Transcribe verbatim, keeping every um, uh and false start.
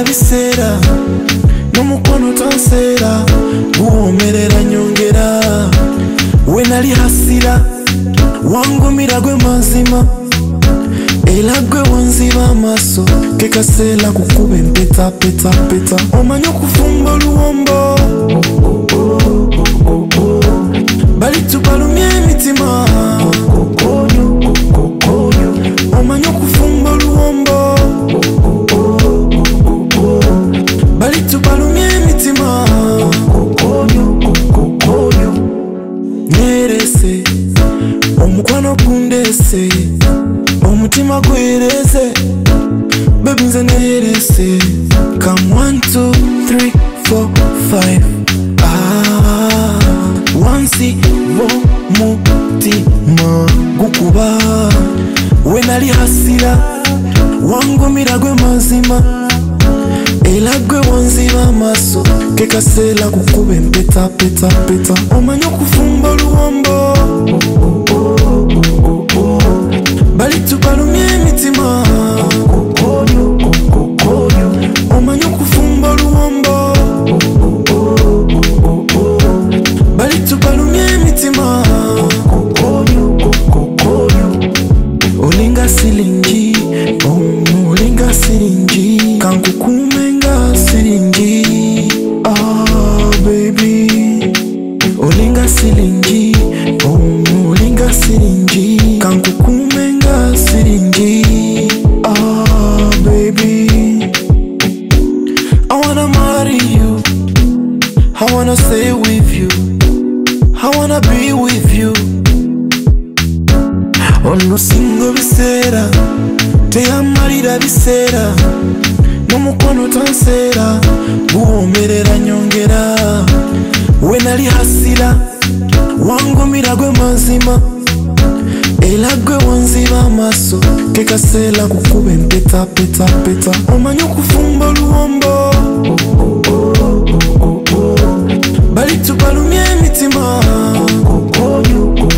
bisera n'umukono tansera guwomerera nyongera we nali hasira wangumira gwe mazima era gwe wanziba amaso kekasela kukuba empeta peta peta omanyi okufumba oluwombo bali tubalumya emitima omanyi okufumba oluwombo bali tubalumya emitima nerese omukwano gundese omutima gwereze baby nze nerese come one two three four five ah wansi wo mutima gukuba we nali hasira wangumira gwe mazima era gwe wanziba amaso kekasela kukuba empeta peta peta omanyi okufumba oluwombo bali tubalumya emitima omanyi okufumba oluwombo bali tubalumya emitima olinga silingi omulinga silingi kankukume nga silingi ah baby olinga silingi omulinga silingi kankukume nga silingi ah baby I wanna marry you I wanna stay with you I wanna be with you ono singo bisera teyamalira bisera n'umukono tansera guwomerera nyongera we nali hasira wangumira gwe mazima era gwe wanziba amaso kekasela kukuba empeta peta peta omanyi okufumba oluwombo bali tubalumya emitima